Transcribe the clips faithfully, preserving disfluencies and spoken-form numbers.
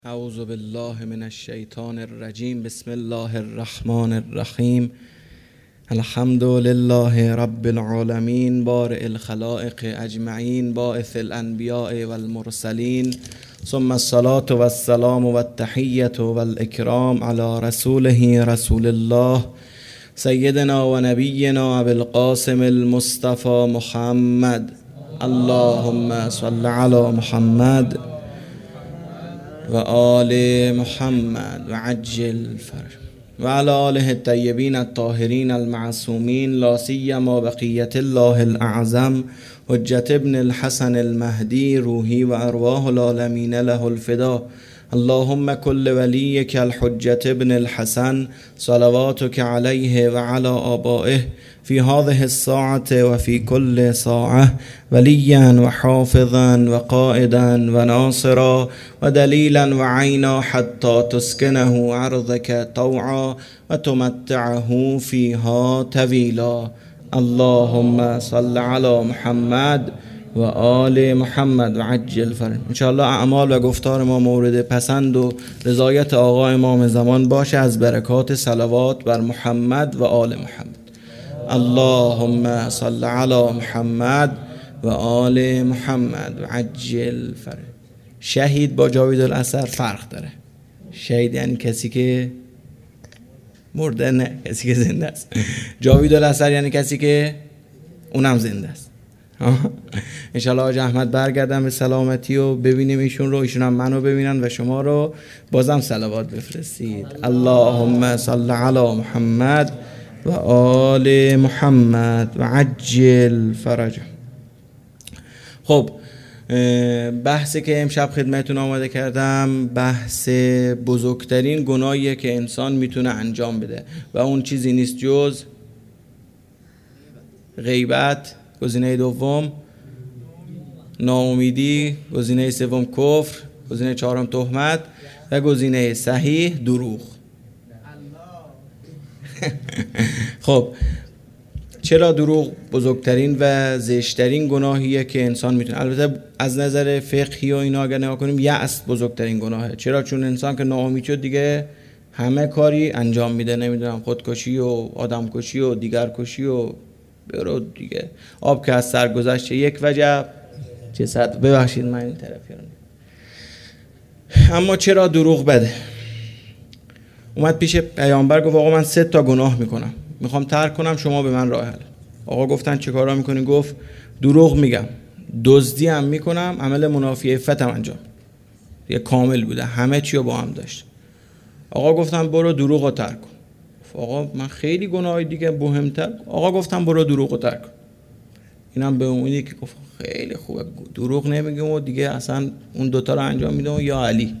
اعوذ بالله من الشیطان الرجیم. بسم الله الرحمن الرحیم. الحمد لله رب العالمین، بارئ الخلائق اجمعین، باعث الانبیاء والمرسلین، ثم الصلاة والسلام والتحیة والاکرام علی رسوله رسول الله سیدنا و نبینا ابی القاسم المصطفى محمد. اللهم صل علی محمد و آل محمد و عجل فرج و علی آله الطیبین الطاهرین المعصومین، لا سیما بقیت الله الاعظم حجت ابن الحسن المهدی روحی و ارواح العالمین له الفدا. اللهم كل وليك الحجة ابن الحسن صلواتك عليه وعلى آبائه في هذه الساعة وفي كل ساعة وليا وحافظا وقائدا وناصرا ودليلا وعينا حتى تسكنه عرضك طوعا وتمتعه فيها طويلا. اللهم صل على محمد و آل محمد و عجل فرج. انشاءالله اعمال و گفتار ما مورد پسند و رضایت آقا امام زمان باشه از برکات صلوات بر محمد و آل محمد. اللهم صل علی محمد و آل محمد و عجل فرج. شهید با جاوید الاثر فرق داره. شهید یعنی کسی که مرده، نه کسی که زنده است. جاوید الاثر یعنی کسی که اونم زنده است. انشالله آج احمد برگردن به سلامتی و ببینیم ایشون رو، ایشون هم منو ببینن و شما رو بازم صلوات بفرستید. اللهم صل علی محمد و آل محمد و عجل فرج. خب بحثی که امشب خدمتتون آماده کردم بحث بزرگترین گناهیه که انسان میتونه انجام بده و اون چیزی نیست جز غیبت، گزینه دوم ناامیدی، گزینه سوم کفر، گزینه چهارم تهمت و گزینه صحیح دروغ. خب چرا دروغ بزرگترین و زشترین گناهیه که انسان میتونه؟ البته از نظر فقهی و اینا اگر نگاه کنیم یأس بزرگترین گناهه. چرا؟ چون انسان که ناامید شد دیگه همه کاری انجام میده، نمیدونم خودکشی و آدمکشی و دیگر کشی و برو دیگه، آب که از سر گذشته یک وجب چه صد. ببخشید من این طرف یارم. اما چرا دروغ بده؟ اومد پیش پیامبر گفت آقا من سه تا گناه میکنم، میخوام ترک کنم، شما به من راه حل. آقا گفتن چه کارا میکنی؟ گفت دروغ میگم، دزدی هم میکنم، عمل منافی عفتم انجام. یه کامل بوده، همه چی رو با هم داشت. آقا گفتن برو دروغ رو ترک کن. آقا من خیلی گناهی دیگه مهمتر. آقا گفتم برو دروغ رو ترک کن. اینم به امیدی که گفت خیلی خوبه دروغ نمیگم و دیگه اصلا اون دوتا رو انجام میدم و یا علی.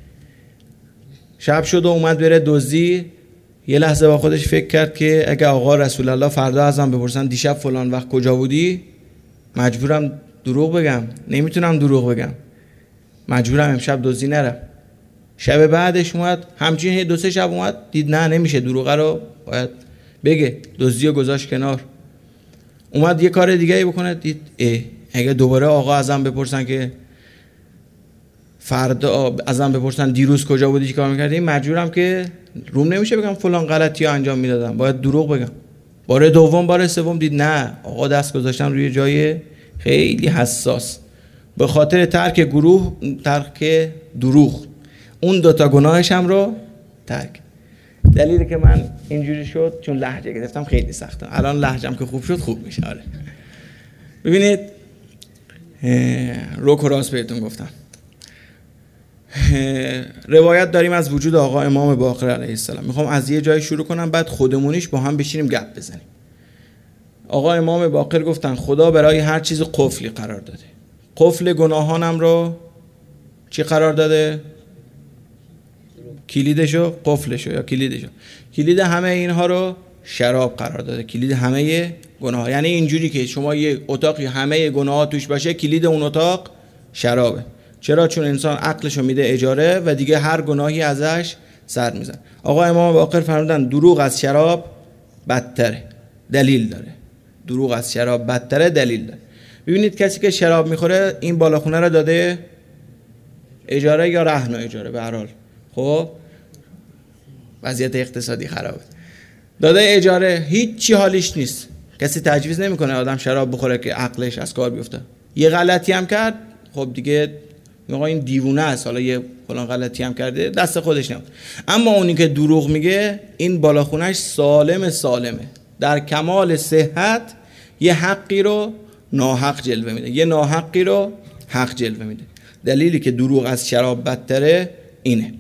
شب شد و اومد بره دزدی. یه لحظه با خودش فکر کرد که اگه آقا رسول الله فردا ازم بپرسن دیشب فلان وقت کجا بودی، مجبورم دروغ بگم، نمیتونم دروغ بگم، مجبورم امشب دزدی نرم. شب بعدش اومد همچین دو سه شب اومد دید نه نمیشه، دروغه رو باید بگه، دزدی رو گذاشت کنار. اومد یه کار دیگه ای بکنه، دید اه اگه دوباره آقا ازم بپرسن که فردا ازم بپرسن دیروز کجا بودی چی کار میکردی، مجبورم که روم نمیشه بگم فلان غلطی ها انجام میدادم، باید دروغ بگم. بار دوم بار سوم دید نه آقا دست گذاشتن روی جای خیلی حساس، به خاطر ترک گروه ترک دروغ اون دوتا گناهش هم رو ترک. دلیلی که من اینجوری شد چون لهجه گرفتم خیلی سخته. الان لهجم که خوب شد خوب میشه. آره ببینید روک و راست بهتون گفتم. روایت داریم از وجود آقا امام باقر علیه السلام. میخوام از یه جای شروع کنم بعد خودمونیش با هم بشینیم گپ بزنیم. آقا امام باقر گفتن خدا برای هر چیز قفلی قرار داده. قفل گناهانم رو چی قرار داده؟ کلیدشو، قفلشو یا کلیدشو. کلید همه اینها رو شراب قرار داده، کلید همه گناه. یعنی اینجوری که شما یه اتاقی همه گناه توش باشه، کلید اون اتاق شرابه. چرا؟ چون انسان عقلشو میده اجاره و دیگه هر گناهی ازش سر میزن. آقا امام باقر فرمودن دروغ از شراب بدتره، دلیل داره. دروغ از شراب بدتره، دلیل داره. ببینید کسی که شراب میخوره این بالاخونه رو داده اجاره یا رهن و اجاره به هر حال. خب وضعیت اقتصادی خرابه. داده اجاره هیچ حالیش نیست، کسی تجویز نمیکنه آدم شراب بخوره که عقلش از کار بیفته. یه غلطی هم کرد خب دیگه میگه این دیوونه است، حالا یه فلان غلطی هم کرده دست خودش نمیاد. اما اونی که دروغ میگه این بالاخونش سالم سالمه، در کمال صحت یه حقی رو ناحق جلوه میده، یه ناحقی رو حق جلوه میده. دلیلی که دروغ از شراب بدتره اینه.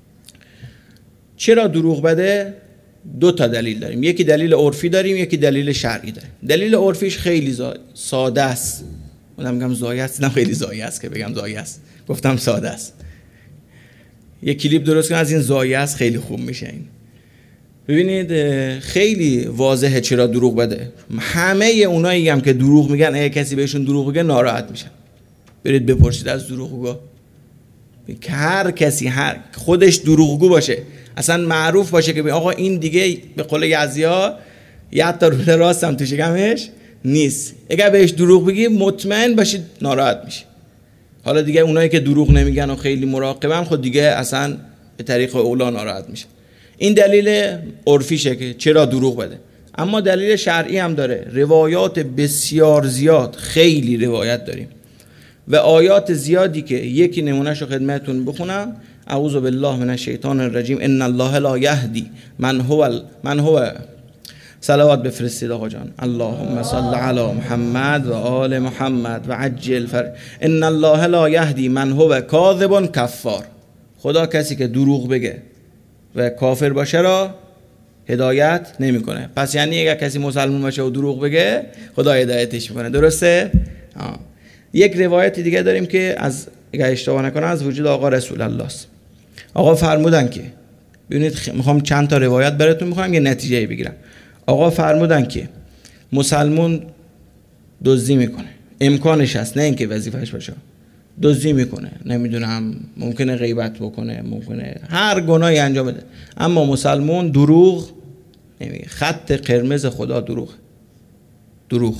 چرا دروغ بده؟ دو تا دلیل داریم، یکی دلیل عرفی داریم، یکی دلیل شرعی داریم. دلیل عرفیش خیلی ساده است، من میگم زایه است، نه خیلی زایه است که بگم زایه است، گفتم ساده است. یه کلیپ درست کن از این زایه است، خیلی خوب میشه این. ببینید خیلی واضحه چرا دروغ بده. همه اونایی هم که دروغ میگن اگه کسی بهشون دروغ بگه ناراحت میشن. برید بپرسید از دروغگو، که هر کسی هر خودش دروغگو باشه اصلا معروف باشه که آقا این دیگه به قول یزدیا یه تا روله راستم تو شکمش نیست، اگر بهش دروغ بگی مطمئن باشید ناراحت میشه. حالا دیگه اونایی که دروغ نمیگن و خیلی مراقبن خود دیگه اصلا به طریق اولا ناراحت میشه. این دلیل عرفیشه که چرا دروغ بده. اما دلیل شرعی هم داره. روایات بسیار زیاد، خیلی روایت داریم و آیات زیادی که یکی نمونهشو خدمتتون بخونم. اعوذ بالله من الشیطان الرجیم. ان الله لا یهدی من هو من هو صلوات بفرستید آقا جان. اللهم صل علی محمد و آل محمد و عجل فر. ان الله لا یهدی من هو کاذب کفار. خدا کسی که دروغ بگه و کافر باشه را هدایت نمیکنه. پس یعنی اگر کسی مسلمان باشه و دروغ بگه خدا هدایتش میکنه. درسته؟ آه. یک روایت دیگه داریم که از اگر اشتباه نکنم از وجود آقا رسول الله است. آقا فرمودن که ببینید خ... میخوام چند تا روایت براتون میخوام یه نتیجه بگیرم. آقا فرمودن که مسلمان دزدی میکنه، امکانش هست، نه اینکه وظیفه‌اش باشه، دزدی میکنه، نمیدونم ممکنه غیبت بکنه، ممکنه هر گناهی انجام بده، اما مسلمان دروغ نمیگه. خط قرمز خدا دروغ. دروغ.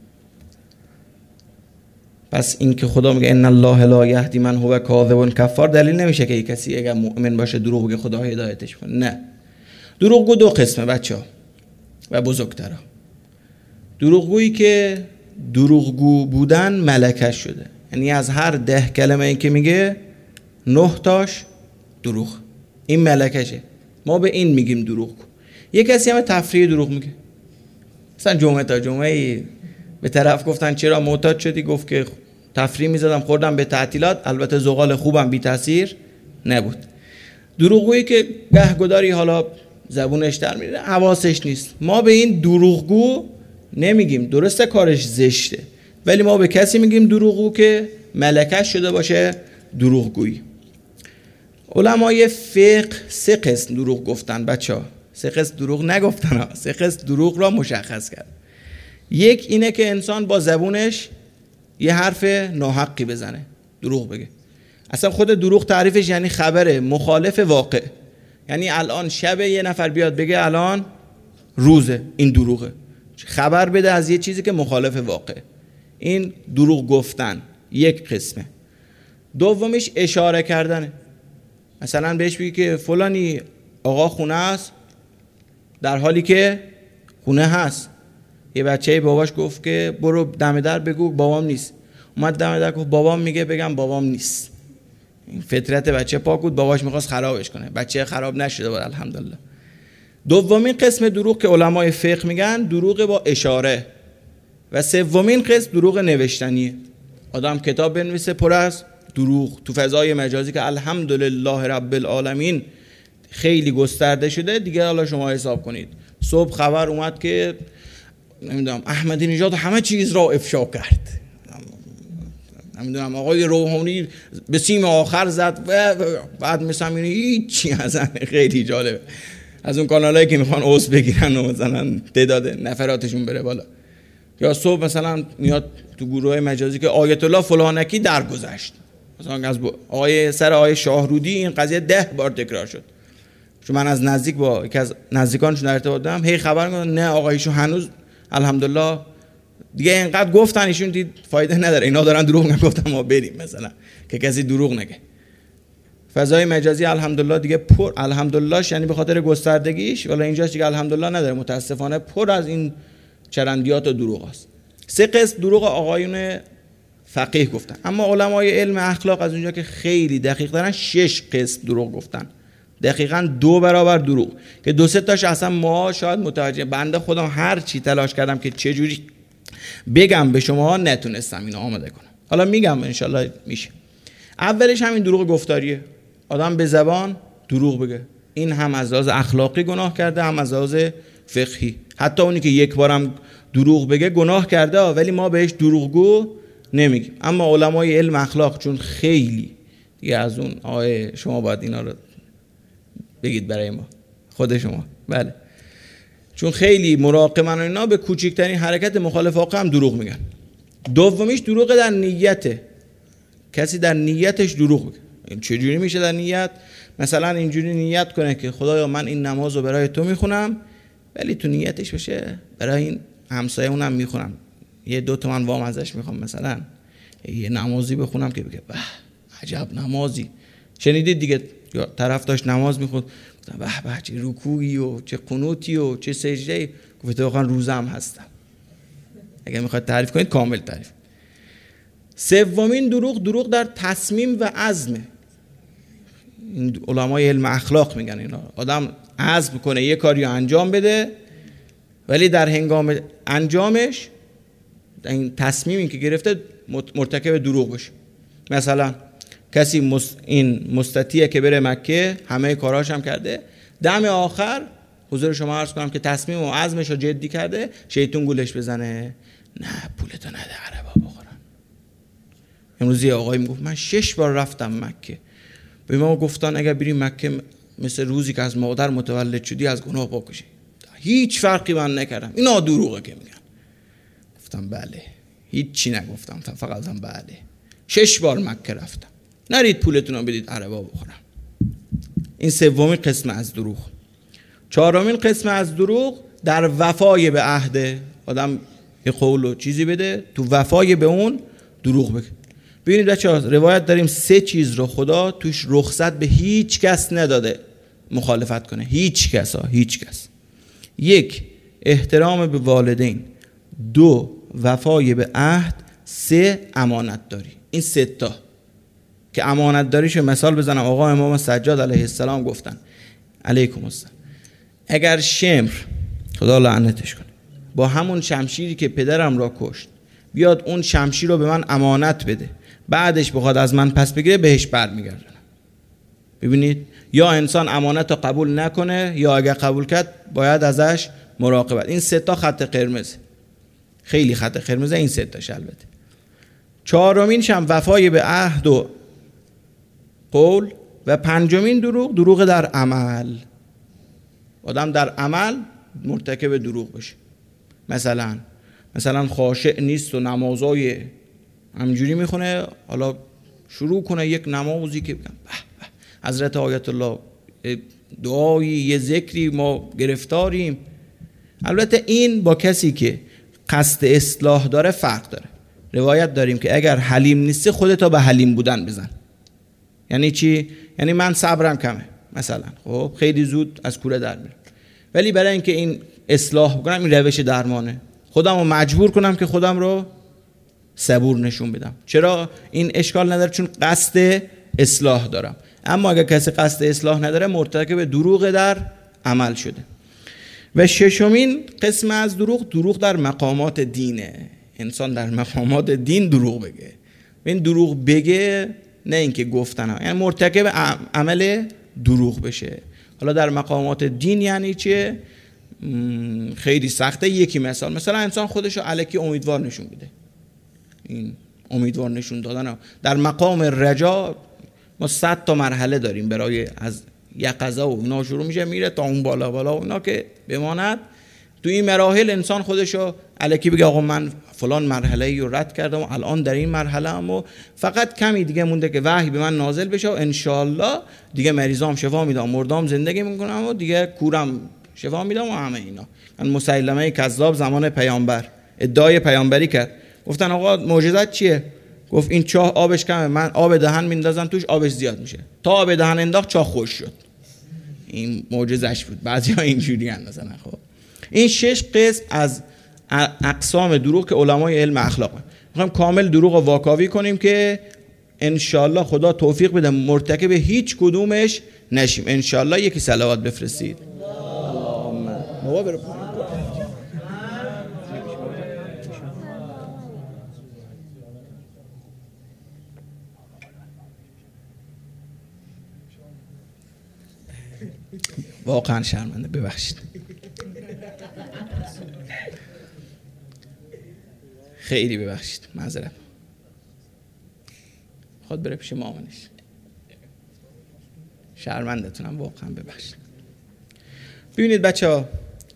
پس این که خدا میگه ان الله لا یهدی من هو کاذب کفار دلیل نمیشه که کسی اگر مؤمن باشه دروغ بگه خدا هدایتش کنه. نه. دروغگو دو قسمه بچه‌ها و بزرگترها. دروغگویی که دروغگو بودن ملکه شده، یعنی از هر ده کلمه این که میگه نه تاش دروغ، این ملکشه. ما به این میگیم دروغگو. یه کسی هم تفریح دروغ میگه. مثلا جمعه تا جمعه به طرف گفتن چرا معتاد شدی؟ گفت که تفریح میزدم خوردم به تعطیلات، البته زغال خوبم بی تاثیر نبود. دروغگویی که گهگداری حالا زبونش در میره، حواسش نیست. ما به این دروغگو نمیگیم، درسته کارش زشته، ولی ما به کسی میگیم دروغگو که ملکه شده باشه دروغگویی. علمای فقه سه قسم دروغ گفتن بچه‌ها. سه قسم دروغ نگفتن ها، سه قسم دروغ را مشخص کرد. یک اینه که انسان با زبونش یه حرف ناحقی بزنه، دروغ بگه. اصلا خود دروغ تعریفش یعنی خبر مخالف واقع. یعنی الان شب یه نفر بیاد بگه الان روزه، این دروغه. خبر بده از یه چیزی که مخالف واقع. این دروغ گفتن یک قسمه. دومیش اشاره کردنه. مثلا بهش بگی که فلانی آقا خونه است در حالی که خونه هست. یه بچه باباش گفت که برو دم در بگو بابام نیست. اومد دم در گفت بابام میگه بگم بابام نیست. این فطرت بچه پاک بود، باباش میخواست خرابش کنه. بچه خراب نشده بود الحمدلله. دومین قسم دروغ که علمای فقه میگن دروغ با اشاره و سومین قسم دروغ نوشتنیه. آدم کتاب بنویسه پر از دروغ تو فضای مجازی که الحمدلله رب العالمین خیلی گسترده شده دیگه. حالا شما حساب کنید صبح خبر اومد که نمیدونم احمدی نژاد همه چیز را افشا کرد، نمیدونم آقای روحانی به سیم آخر زد و بعد مثلا اینه هیچی. ازن خیلی جالبه از اون کانالایی که میخوان اوس بگیرن و مثلا تعداد نفراتشون بره بالا. یا صبح مثلا میاد تو گروه مجازی که آیت الله فلانکی درگذشت، مثلا از آیه سر آیه شاهرودی این قضیه ده بار تکرار شد. چون من از نزدیک با یکی از نزدیکانشون در ارتباط دارم، هی خبر میدن نه آقایشون هنوز الحمدلله دیگه اینقدر گفتن ایشون دید فایده نداره، اینا دارن دروغ میگن، گفتم ما بریم مثلا که کسی دروغ نگه. فضای مجازی الحمدلله دیگه پر، الحمدلله یعنی به خاطر گستردگیش، ولی اینجاست دیگه الحمدلله نداره، متاسفانه پر از این چرندیات و دروغ است. سه قسم دروغ آقایون فقیه گفتن، علما علمای علم اخلاق از اونجا که خیلی دقیق دارن شش قسم دروغ گفتن، دقیقاً دو برابر دروغ، که دو سه تاش اصلا ما شاید متوجه، بنده خودم هر چی تلاش کردم که چه جوری بگم به شما نتونستم اینو آماده کنم. حالا میگم انشالله میشه. اولش همین دروغ گفتاریه، آدم به زبان دروغ بگه. این هم از لحاظ اخلاقی گناه کرده، هم از لحاظ فقهی. حتی اونی که یک بارم دروغ بگه گناه کرده، ولی ما بهش دروغگو نمیگیم. اما علمای علم اخلاق چون خیلی دیگه از اون آیه شما باید اینا رو بگید برای ما، خود شما، بله، چون خیلی مراقبن اینا، به کوچکترین حرکت مخالف واقع هم دروغ میگن. دومیش دروغ در نیته، کسی در نیتش دروغ بگه. این چجوری میشه در نیت؟ مثلا اینجوری نیت کنه که خدایا من این نماز رو برای تو میخونم، ولی تو نیتش بشه برای این همسایه اونم میخونم، یه دو تومن وام ازش میخوام، مثلا یه نمازی بخونم که بگه به عجب نمازی. شنیدید دیگه، طرف داشت نماز میخوند، گفتم به به چه رکوعی و چه قنوتی و چه سجده‌ای، گفت واقعا روزم هستم. اگه میخواد تعریف کنید کامل تعریف. سومین دروغ دروغ در تصمیم و عزم. این علمای علم اخلاق میگن اینا، آدم عزم کنه یه کاری رو انجام بده، ولی در هنگام انجامش این تصمیمی که گرفته مرتکب دروغ بشه. مثلا کسی مست... این مستطیعه که بره مکه، همه کاراش هم کرده، دم آخر حضور شما عرض کنم که تصمیم و عزمش رو جدی کرده، شیطون گولش بزنه نه پولتو نده عربا بخورن. امروز یه آقایی میگفت من شش بار رفتم مکه، به ما گفتن اگر بری مکه مثل روزی که از مادر متولد شدی از گناه پاک شی. هیچ فرقی من نکردم. اینا دروغه که میگن. گفتم بله. هیچ چی نگفتم، فقط هم بله. شش بار مکه رفتم. نرید پولتون رو بدید عربا بخورم. این سومین قسم از دروغ. چهارمین قسم از دروغ در وفای به عهد. آدم یه قول و چیزی بده، تو وفای به اون دروغ بگه. ببینید بچه‌ها، روایت داریم سه چیز رو خدا توش رخصت به هیچ کس نداده مخالفت کنه. هیچ کس ها هیچ کس. یک، احترام به والدین. دو، وفای به عهد. سه، امانت داری. این سه تا که امانت داریشو مثال بزنم، آقا امام سجاد علیه السلام گفتن علیکم السلام، اگر شمر خدا لعنتش کنه با همون شمشیری که پدرم را کشت بیاد اون شمشیر رو به من امانت بده، بعدش بخواد از من پس بگیره، بهش برمیگردونم. ببینید، یا انسان امانت رو قبول نکنه، یا اگر قبول کرد باید ازش مراقبت. این سه تا خط قرمز، خیلی خط قرمز این سه تاش. البته چهارمینش هم وفای به عهد و قول، و پنجمین دروغ دروغ در عمل. آدم در عمل مرتکب دروغ بشه. مثلا مثلا خاشع نیست و نمازای همجوری میخونه، حالا شروع کنه یک نمازی که بگم به به حضرت آیت الله دعایی یه ذکری ما گرفتاریم. البته این با کسی که قصد اصلاح داره فرق داره. روایت داریم که اگر حلیم نیستی خودتو به حلیم بودن بزن. یعنی چی؟ یعنی من صبرم کمه مثلا، خب خیلی زود از کوره در میرم، ولی برای اینکه این اصلاح بکنم این روش درمانه، خودم رو مجبور کنم که خودم رو صبور نشون بدم. چرا؟ این اشکال نداره چون قصد اصلاح دارم. اما اگر کسی قصد اصلاح نداره مرتکب دروغ در عمل شده. و ششمین قسم از دروغ دروغ در مقامات دینه. انسان در مقامات دین دروغ بگه. این دروغ بگه نه اینکه گفتن ها، یعنی مرتکب عمل دروغ بشه. حالا در مقامات دین یعنی چه؟ خیلی سخته. یکی مثال، مثلا انسان خودشو الکی امیدوار نشون بده. این امیدوار نشون دادن ها. در مقام رجا ما صد تا مرحله داریم برای از یقظه و اینا شروع میشه میره تا اون بالا بالا و اینا که بماند. تو این مراحل انسان خودشو الکی بگه آقا من فلان مرحله ای رو رد کردم و الان در این مرحله ام و فقط کمی دیگه مونده که وحی به من نازل بشه و انشالله دیگه مریضام شفا میدم، مردام زندگی میکنم و دیگه کورم شفا میدم و همه اینا. من مسیلمه کذاب زمان پیامبر ادعای پیامبری کرد، گفتن آقا معجزت چیه؟ گفت این چاه آبش کمه، من آب دهن میندازم توش آبش زیاد میشه. تا آب دهن انداخت چاه خوش شد. این معجزش بود. بعضیا اینجوری ان مثلا. خب این شش قسم از اقسام دروغ که علمای علم اخلاق میخوایم کامل دروغ رو واکاوی کنیم که انشالله خدا توفیق بده مرتکب هیچ کدومش نشیم. انشالله یکی صلوات بفرستید. اللهم بابا برو واقعا شرمنده، ببخشید. خیلی ببخشید، معذرت. خود بره پیش مامانش. شرمندتونم، واقعا ببخشید. ببینید بچه‌ها،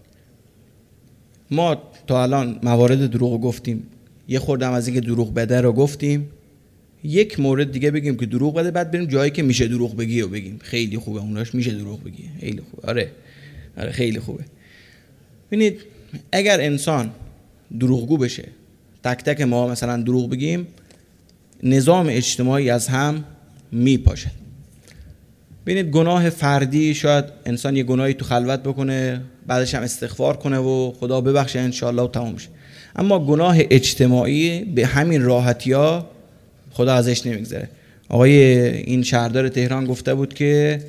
ما تا الان موارد دروغ رو گفتیم، یه خوردم از اینکه دروغ بده رو گفتیم، یک مورد دیگه بگیم که دروغ بده، بعد بریم جایی که میشه دروغ بگی و بگیم. خیلی خوبه اوناش میشه دروغ بگی، خیلی خوبه. آره آره خیلی خوبه. ببینید اگر انسان دروغگو بشه، تک تک ما مثلا دروغ بگیم، نظام اجتماعی از هم میپاشه. ببینید گناه فردی شاید انسان یه گناهی تو خلوت بکنه، بعدش هم استغفار کنه و خدا ببخشه انشالله و تمام شه. اما گناه اجتماعی به همین راحتی‌ها خدا ازش نمیگذره. آقای این شهردار تهران گفته بود که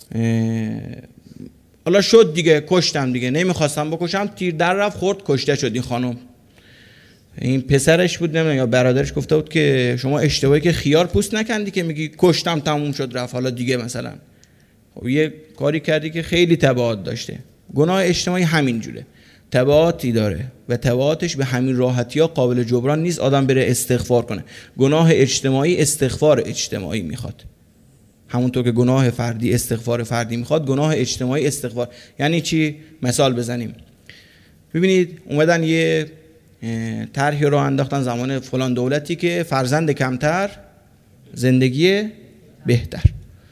حالا شد دیگه، کشتم دیگه، نمیخواستم بکشم، تیر در رفت خورد کشته شد این خانم. این پسرش بود نمیدونم یا برادرش گفته بود که شما اشتباهی که خیار پوست نکندی که میگی کشتم تموم شد رفت حالا دیگه مثلا. خب یه کاری کردی که خیلی تبعات داشته. گناه اجتماعی همین جوره، تبعاتی داره و تبعاتش به همین راحتی ها قابل جبران نیست آدم بره استغفار کنه. گناه اجتماعی استغفار اجتماعی میخواد، همونطور که گناه فردی استغفار فردی میخواد، گناه اجتماعی استغفار. یعنی چی؟ مثال بزنیم. ببینید اومدن یه طرحی رو انداختن زمان فلان دولتی که فرزند کمتر زندگی بهتر.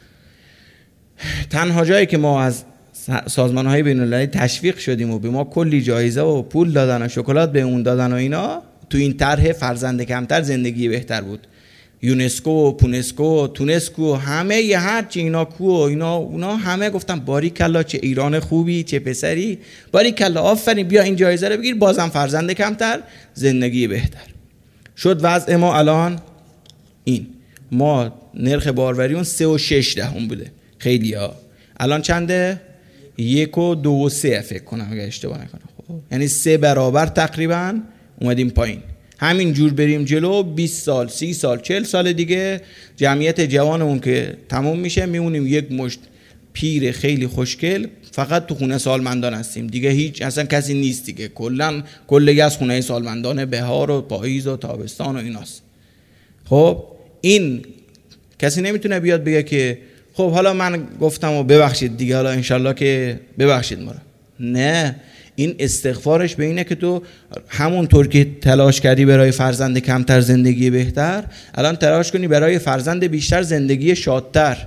تنها جایی که ما از سازمان‌های بین‌المللی تشویق شدیم و به ما کلی جایزه و پول دادن و شکلات به اون دادن و اینا، تو این طرح فرزند کمتر زندگی بهتر بود. یونسکو و پونسکو و تونسکو همه یه هر چی اینا کو و اینا اونا همه گفتن باریکلا چه ایران خوبی، چه پسری، باریکلا آفرین بیا این جایزه رو بگیر، بازم فرزند کمتر زندگی بهتر. شد وضع ما الان این، ما نرخ باروری اون سه و شش دهم بوده خیلی ها، الان چنده؟ یک و دو و سه فکر کنم اگه اشتباه نکنم. خب یعنی سه برابر تقریبا اومدیم پایین. همین جور بریم جلو بیست سال سی سال چهل سال دیگه جمعیت جوانمون که تموم میشه میمونیم یک مشت پیر خیلی خوشگل، فقط تو خونه سالمندان هستیم دیگه، هیچ اصلا کسی نیست دیگه، کلا کلی از خونه سالمندان بهار و پاییز و تابستان و ایناست. خب این کسی نمیتونه بیاد بگه که خب حالا من گفتم و ببخشید دیگه، حالا انشالله که ببخشید ما رو. نه، این استغفارش به اینه که تو همونطور که تلاش کردی برای فرزند کمتر زندگی بهتر، الان تلاش کنی برای فرزند بیشتر زندگی شادتر.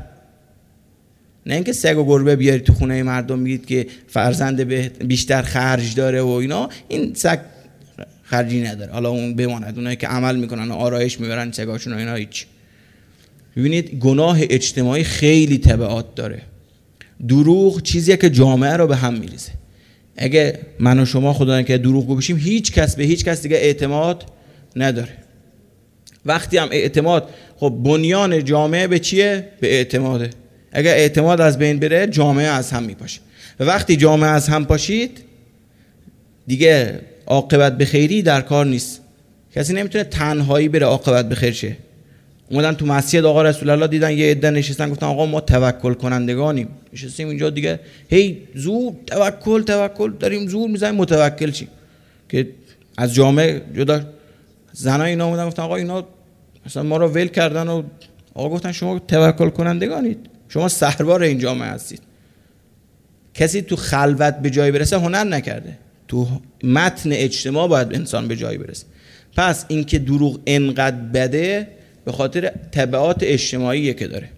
نه اینکه سگ و گربه بیاری تو خونه مردم میگید که فرزند بیشتر خرج داره و اینا، این سگ خرجی نداره، حالا اون بماند، اونایی که عمل میکنن و آرایش میبرن سگاشون و اینا هیچ. ببینید گناه اجتماعی خیلی تبعات داره. دروغ چیزیه که جامعه رو به هم میریزه. اگه من و شما خدا نکنه دروغگو بشیم، هیچ کس به هیچ کس دیگه اعتماد نداره. وقتی هم اعتماد، خب بنیان جامعه به چیه؟ به اعتماده. اگه اعتماد از بین بره جامعه از هم میپاشه و وقتی جامعه از هم پاشید دیگه عاقبت به خیری در کار نیست. کسی نمیتونه تنهایی بره عاقبت به خیر شه. اومدن تو مسجد آقا رسول الله دیدن یه عده نشستن، گفتن آقا ما توکل کنندگانیم، نشستیم اینجا دیگه هی زور توکل توکل داریم زور میزنیم متوکل چی که از جامعه جدا. زنا اینا اومدن گفتن آقا اینا مثلا ما رو ول کردن و آقا گفتن شما توکل کنندگانید، شما سربار این جامعه هستید. کسی تو خلوت به جای برسه هنر نکرده، تو متن اجتماع باید انسان به جای برسه. پس اینکه دروغ انقدر بده به خاطر تبعات اجتماعیه که داره.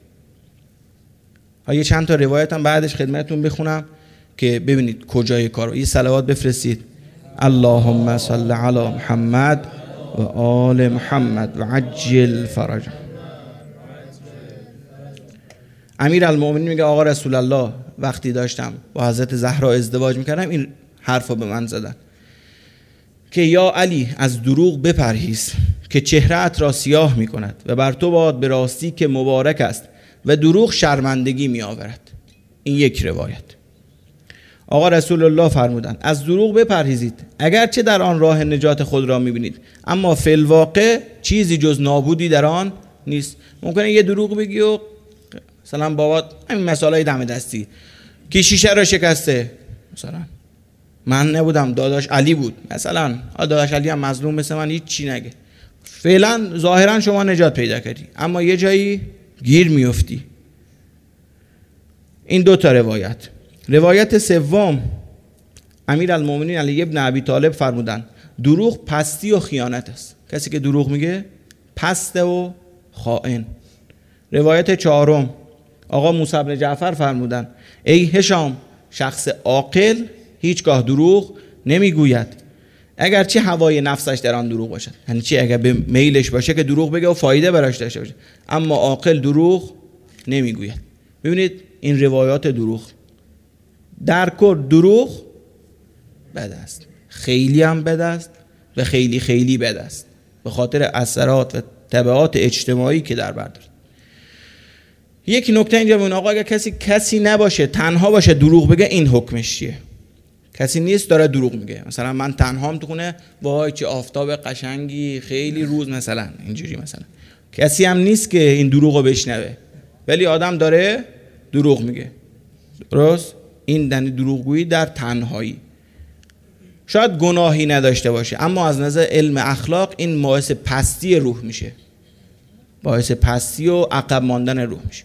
ها یه چند تا روایت هم بعدش خدمتتون بخونم که ببینید کجای کارو. یه صلوات بفرستید. اللهم صل علی محمد و آل محمد و عجل فرج. امیر المؤمنین میگه آقا رسول الله وقتی داشتم با حضرت زهرا ازدواج میکردم این حرف رو به من زدن که یا علی از دروغ بپرهیز که چهره‌ات را سیاه میکند و بر تو باد به راستی که مبارک است و دروغ شرمندگی میآورد. این یک روایت. آقا رسول الله فرمودند از دروغ بپرهیزید اگرچه در آن راه نجات خود را میبینید، اما فی الواقع چیزی جز نابودی در آن نیست. ممکنه یه دروغ بگی و مثلا بابا همین مسائل دم دستی کی شیشه را شکسته، مثلا من نبودم داداش علی بود، مثلا داداش علی هم مظلوم مثل من هیچ چی نگه، فعلا ظاهرا شما نجات پیدا کردی اما یه جایی گیر میفتی. این دو تا روایت. روایت سوم امیر المؤمنین علی ابن ابی طالب فرمودند دروغ پستی و خیانت است. کسی که دروغ میگه پسته و خائن. روایت چهارم آقا موسی بن جعفر فرمودند ای هشام شخص عاقل هیچگاه دروغ نمیگوید اگرچه هوای نفسش در آن دروغ باشد. یعنی چی؟ اگر به میلش باشه که دروغ بگه و فایده براش داشته باشه، اما عاقل دروغ نمیگوید. ببینید این روایات دروغ در کل دروغ بد است، خیلی هم بد است و خیلی خیلی بد است به خاطر اثرات و تبعات اجتماعی که در بر داره. یک نکته اینجا ببین آقا اگر کسی کسی نباشه تنها باشه دروغ بگه این حکمش چیه؟ کسی نیست داره دروغ میگه، مثلا من تنهام تو خونه وای چه آفتاب قشنگی خیلی روز مثلا اینجوری، مثلا کسی هم نیست که این دروغو بشنوه ولی آدم داره دروغ میگه. درست؟ این دنی دروغگویی در تنهایی شاید گناهی نداشته باشه اما از نظر علم اخلاق این باعث پستی روح میشه، باعث پستی و عقب ماندن روح میشه.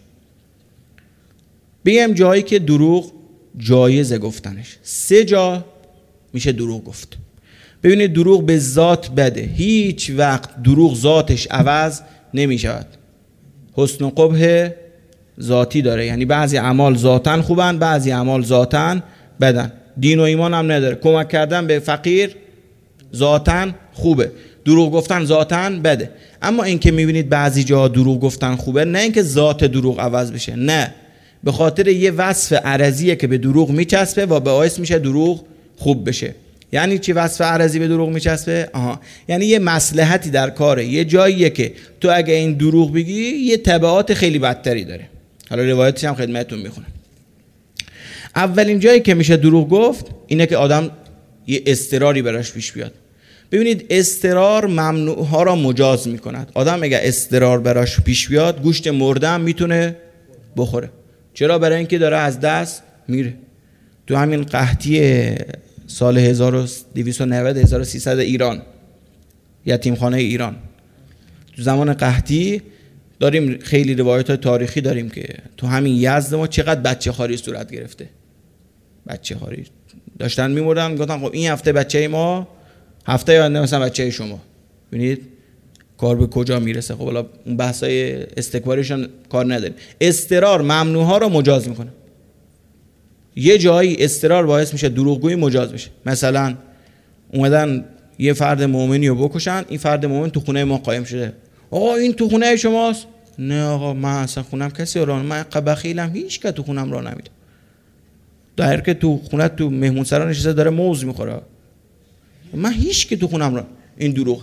بیم جایی که دروغ جایزه گفتنش، سه جا میشه دروغ گفت. ببینید دروغ به ذات بده، هیچ وقت دروغ ذاتش عوض نمیشود. حسن و قبح ذاتی داره، یعنی بعضی اعمال ذاتن خوبن بعضی اعمال ذاتن بدن. دین و ایمان هم نداره. کمک کردن به فقیر ذاتن خوبه، دروغ گفتن ذاتن بده. اما این که میبینید بعضی جا دروغ گفتن خوبه، نه اینکه ذات دروغ عوض بشه، نه، به خاطر یه وصف عرضیه که به دروغ میچسبه و باعث میشه دروغ خوب بشه. یعنی چی وصف عرضی به دروغ میچسبه؟ آها، یعنی یه مصلحتی در کاره، یه جاییه که تو اگه این دروغ بگی یه تبعات خیلی بدتری داره. حالا روایتش هم خدمتتون میخونم. اولین جایی که میشه دروغ گفت اینه که آدم یه اضطراری براش پیش بیاد. ببینید اضطرار ممنوع ها را مجاز میکند. آدم اگه اضطرار براش پیش بیاد گوشت مرده هم میتونه بخوره. چرا؟ برای اینکه داره از دست میره. تو همین قحطی سال هزار و دویست و نود هزار و سیصد ایران، یتیمخانه ایران، تو زمان قحطی داریم خیلی روایت تاریخی داریم که تو همین یزد ما چقدر بچه خواری صورت گرفته. بچه خواری داشتن میمردن، گفتن خب این هفته بچه ما، هفته آینده مثلا بچه شما. ببینید کار به کجا میرسه. خب حالا اون بحثای استکباریشون کار نداریم. اضطرار ممنوع ها رو مجاز میکنه. یه جایی اضطرار باعث میشه دروغگویی مجاز بشه. مثلا اومدن یه فرد مؤمنی رو بکشن، این فرد مؤمن تو خونه ما قایم شده. آقا این تو خونه شماست؟ نه آقا من اصلا خونم کسی راه، من بخیلم، هیچ که تو خونم راه نمیده. در که تو خونه تو مهمون سرا نشسته داره موز میخوره، من هیچ که تو خونم راه. این دروغ.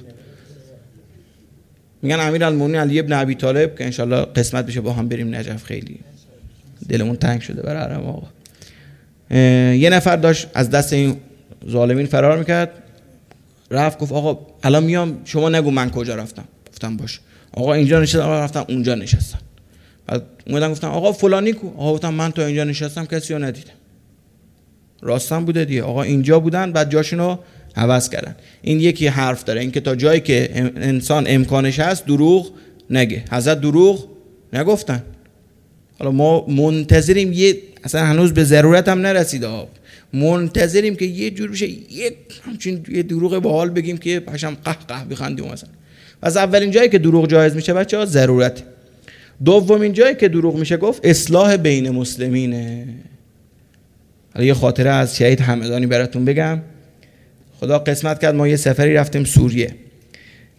میگن امیرالمومنین علی ابن ابی طالب که انشالله قسمت بشه با هم بریم نجف، خیلی دلمون تنگ شده برای حرم آقا. یه نفر داشت از دست این ظالمین فرار میکرد، رفت گفت آقا الان میام شما نگو من کجا رفتم. گفتم باش. آقا اینجا نشستم، رفتم اونجا نشستم. بعد اومدن گفتم آقا فلانی کو؟ آقا گفتم من تو اینجا نشستم کسی رو ندیدم. راستم بوده دیگه. آقا اینجا بودن بعد جاشونو عوض کردن. این یکی حرف داره، این که تا جایی که انسان امکانش هست دروغ نگه. حضرت دروغ نگفتن. حالا ما منتظریم، یه اصلا هنوز به ضرورت هم نرسیده ها، منتظریم که یه جور بشه یک همچین یه دروغ باحال بگیم که پشم قه قه بخندیم مثلا. از اولین جایی که دروغ جایز میشه بچه‌ها ضرورت. دومین جایی که دروغ میشه گفت اصلاح بین مسلمینه. حالا یه خاطره از شهید همدانی براتون بگم. خدا قسمت کرد ما یه سفری رفتیم سوریه.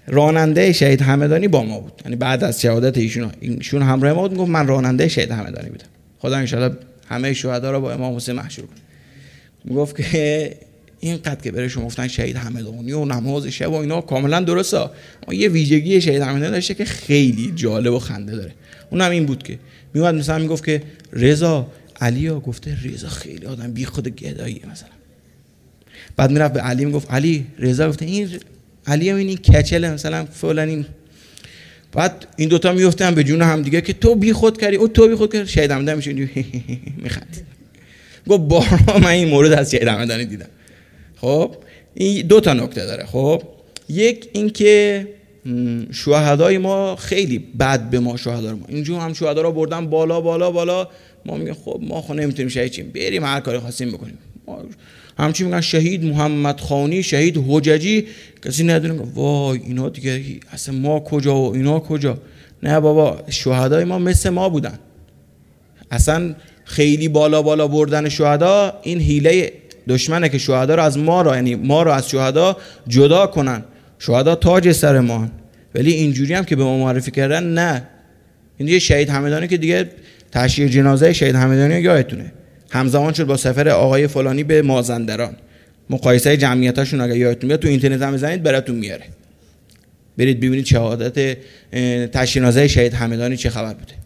راننده شهید همدانی با ما بود، یعنی بعد از شهادت ایشون ایشون همراه ما بود، گفت من راننده شهید همدانی بودم. خدا ان شاءالله همه شهدا رو با امام حسین محشور کنه. میگفت که اینقدر که بره شما گفتن شهید همدانی و نماز شب و اینا کاملا درسته، اما یه ویژگی شهید همدانی داشته که خیلی جالب و خنده داره. اونم این بود که میومد مثلا میگفت که رضا علیا گفته رضا خیلی آدم بی خود گداییه مثلا. بعد میرفت به علی میگفت علی رضا گفته این علی هم این کچله مثلا فلان این. بعد این دوتا میافتن به جون هم دیگه که تو بی خود کردی او تو بی خود کردی. شهید همدانی میشه میخند. گفت بارها من این مورد از شهید همدانی دیدم. خب این دو تا نکته داره. خب یک این که شهدای ما خیلی بد به ما شهدا ما اینجور هم شهدا رو بردن بالا بالا بالا، ما میگیم خب ما خب نمیتونیم شهید چیم، بریم هر کاری خواستیم بکنیم. همچنین میگن شهید محمد خانی، شهید حججی، کسی ندونه وای اینا دیگه اصلا ما کجا و اینا کجا. نه بابا شهدای ما مثل ما بودن. اصلا خیلی بالا بالا بردن شهدا این حیله دشمنه که شهدا رو از ما رو یعنی ما رو از شهدا جدا کنن. شهدا تاج سر ما، ولی اینجوری هم که به ما معرفی کردن نه. این دیگه شهید همدانی که دیگه تشییع جنازه شهید همدانی یادتونه همزمان شد با سفر آقای فلانی به مازندران. مقایسه جمعیتاشون اگه یادتون بیاد تو اینترنت هم بزنید براتون میاره، برید ببینید شهادت تشییع جنازه شهید همدانی چه خبر بوده.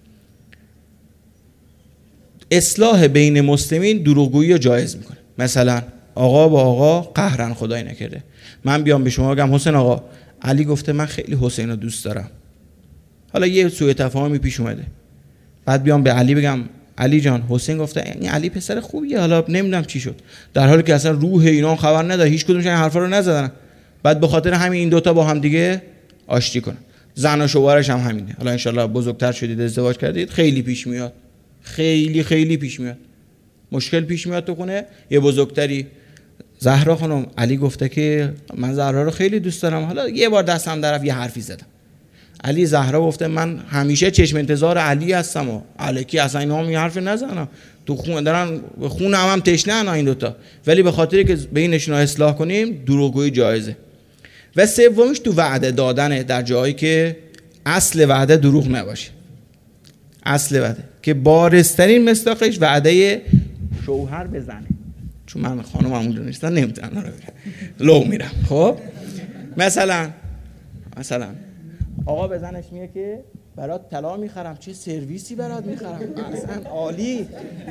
اصلاح بین مسلمین دروغگویی رو جایز میکنه. مثلا آقا با آقا قهرن خدای نکرده من بیام به شما بگم حسین آقا علی گفته من خیلی حسین رو دوست دارم، حالا یه سوء تفاهمی پیش اومده، بعد بیام به علی بگم علی جان حسین گفته یعنی علی پسر خوبیه، حالا نمیدونم چی شد، در حالی که اصلا روح اینا خبر نداره، هیچ کدومش این حرفا رو نزدن. بعد به خاطر همین این دوتا با هم دیگه آشتی کنن. زن و شوهرش هم همینه. حالا ان شاءالله بزرگتر شدید ازدواج کردید خیلی پیش میاد، خیلی خیلی پیش میاد، مشکل پیش میاد تو خونه. یه بزرگتری زهرا خانم علی گفته که من زهرا رو خیلی دوست دارم، حالا یه بار دستم درف یه حرفی زدم. علی زهرا گفته من همیشه چشم انتظار علی هستم و الکی اصلا اینا هم یه حرفی نزنم، تو خون دارن خون هم, هم تشنه نه این دوتا، ولی به خاطری که بینشون اصلاح کنیم دروغگویی جایزه. و سومش تو وعده دادنه در جایی که اصل وعده دروغ نباشه. اصل وعده که بارزترین مصداقش وعده شوهر بزنه، چون من خانم همون دونستن نمیتونم لو میرم. خب مثلا مثلا آقا بزنش میگه که برات طلا میخرم، چه سرویسی برات میخرم اصلا عالی.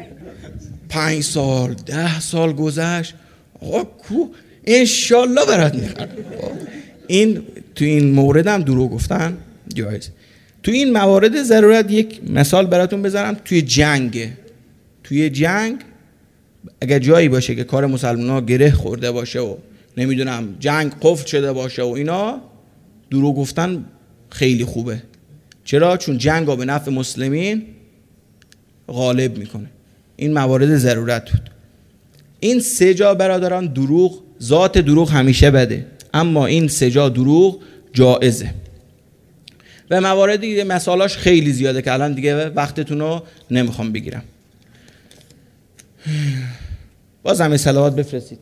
پنج سال ده سال گذشت آقا کو انشالله برات میخرم. این تو این مورد هم دروغ گفتن جایز. تو این موارد ضرورت یک مثال براتون بذارم. توی جنگ توی جنگ اگر جایی باشه که کار مسلمان‌ها گره خورده باشه و نمیدونم جنگ قفل شده باشه و اینا، دروغ گفتن خیلی خوبه. چرا؟ چون جنگ ها به نفع مسلمین غالب میکنه. این موارد ضرورت بود. این سه جا برادران دروغ، ذات دروغ همیشه بده، اما این سه جا دروغ جائزه. و موارد دیگه مثالاش خیلی زیاده که الان دیگه وقتتون رو نمیخوام بگیرم. باز همه صلوات بفرستید.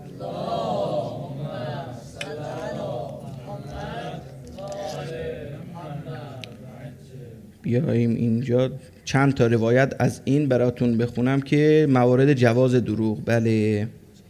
بیاییم اینجا چند تا روایت از این براتون بخونم که موارد جواز دروغ. بله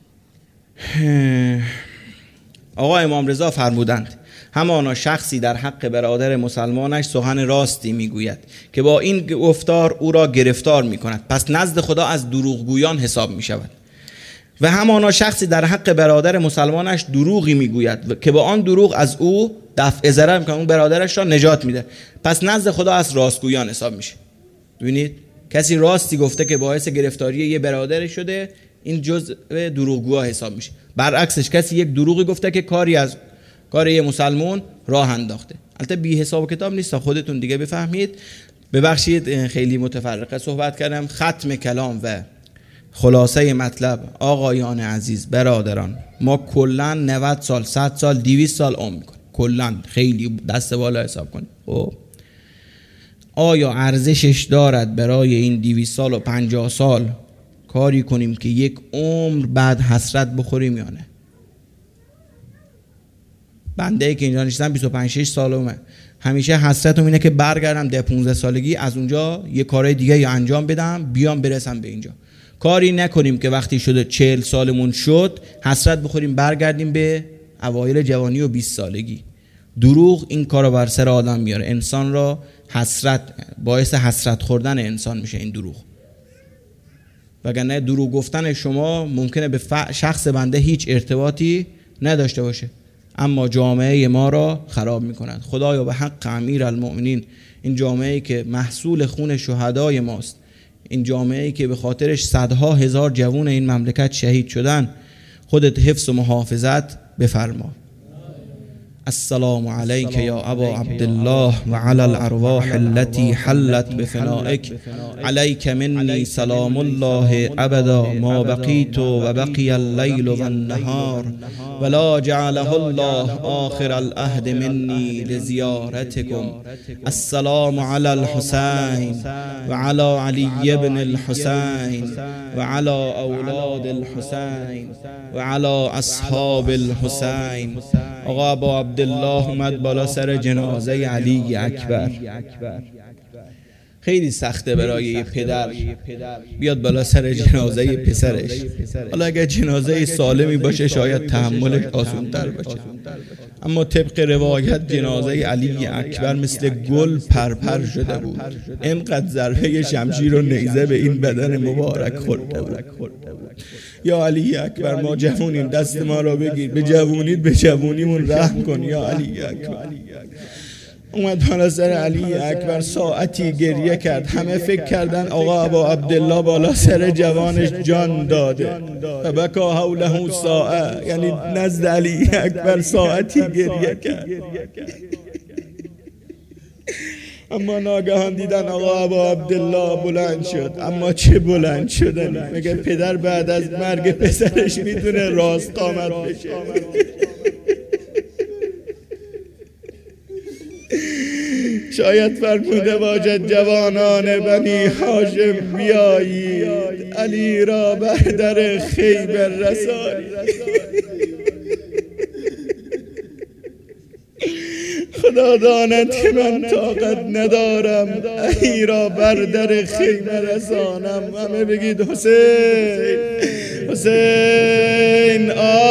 آقا امام رضا فرمودند همانا شخصی در حق برادر مسلمانش سخن راستی میگوید که با این گفتار او را گرفتار میکند، پس نزد خدا از دروغگویان حساب میشود. و همانا شخصی در حق برادر مسلمانش دروغی میگوید که با آن دروغ از او دفع ضرر میکنه، اون برادرش را نجات میده، پس نزد خدا از راستگویان حساب میشه. ببینید کسی راستی گفته که باعث گرفتاری یه برادر شده، این جزء دروغگوها حساب میشه. برعکسش کسی یک دروغی گفته که کاری از کار یه مسلمان راه انداخته. البته بی حساب کتاب نیست، خودتون دیگه بفهمید. ببخشید خیلی متفرقه صحبت کردم. ختم کلام و خلاصه مطلب آقایان عزیز برادران، ما کلا نود سال صد سال دویست سال عمر میکنیم، کلا خیلی دست بالا حساب کنیم. خب آیا ارزشش دارد برای این دویست سال و پنجاه سال کاری کنیم که یک عمر بعد حسرت بخوریم یا نه؟ بنده که اینجا نشستم بیست و پنج شش سالمه، همیشه حسرتم اینه که برگردم ده پانزده سالگی از اونجا یه کارهای دیگه یا انجام بدم بیام برسم به اینجا. کاری نکنیم که وقتی شده چهل سالمون شد حسرت بخوریم برگردیم به اوایل جوانی و بیست سالگی. دروغ این کارو بر سر آدم میاره، انسان را حسرت، باعث حسرت خوردن انسان میشه این دروغ. وگرنه دروغ گفتن شما ممکنه به شخص بنده هیچ ارتباطی نداشته باشه اما جامعه ما را خراب میکنند. خدایا به حق امیرالمؤمنین، این جامعه‌ای که محصول خون شهدای ماست، این جامعه‌ای که به خاطرش صدها هزار جوان این مملکت شهید شدن، خودت حفظ و محافظت بفرما. السلام علیک یا ابا عبدالله و علی الارواح التي حلت بفنائک، علیک منی سلام الله ابدا ما بقیت و بقی اللیل و النهار ولا جعله الله آخر العهد منی لزیارتکم. السلام علی الحسین و علی علی بن الحسین و علی اولاد الحسین و علی اصحاب الحسین. آقا ابا عبدالله اومد بالا سر جنازه علی اکبر. خیلی سخته برای یه پدر بیاد بالا سر جنازه پسرش. حالا اگر جنازه سالمی باشه شاید تحملش آسان‌تر باشه، اما طبق روایت جنازه علی اکبر مثل گل پرپر شده بود، اینقدر ضربه شمشیر و نیزه به این بدن مبارک خورده بود. یا علی اکبر ما جوونیم، دست ما را بگیر، به جوونیت به جوونیمون رحم کن یا علی اکبر. اومد بالا سر علی اکبر، ساعتی گریه کرد. همه فکر کردن آقا ابا عبدالله بالا سر جوانش جان داده و بکا حوله ساعه، یعنی نزد علی اکبر ساعتی گریه کرد. اما ناگهان دیدن آقا ابا عبدالله بلند شد. اما چه بلند شدن؟ مگه پدر بعد از مرگ پسرش میتونه راست قامت بشه؟ شاید فرموده باشد جوانان بنی هاشم بیایید، علی را بر در خیبر رسانید. خدا داند که من طاقت ندارم علی را بر در خیمه رسانم. همه بگید حسین حسین آ